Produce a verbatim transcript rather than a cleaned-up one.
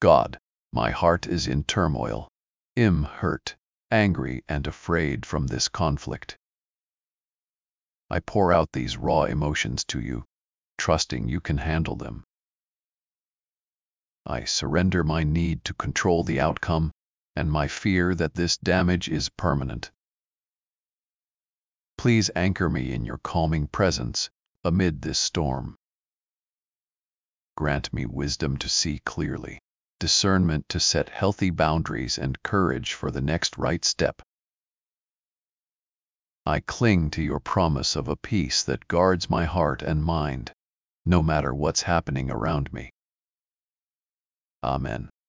God, my heart is in turmoil. I'm hurt, angry, and afraid from this conflict. I pour out these raw emotions to you, trusting you can handle them. I surrender my need to control the outcome and my fear that this damage is permanent. Please anchor me in your calming presence amid this storm. Grant me wisdom to see clearly, discernment to set healthy boundaries, and courage for the next right step. I cling to your promise of a peace that guards my heart and mind, no matter what's happening around me. Amen.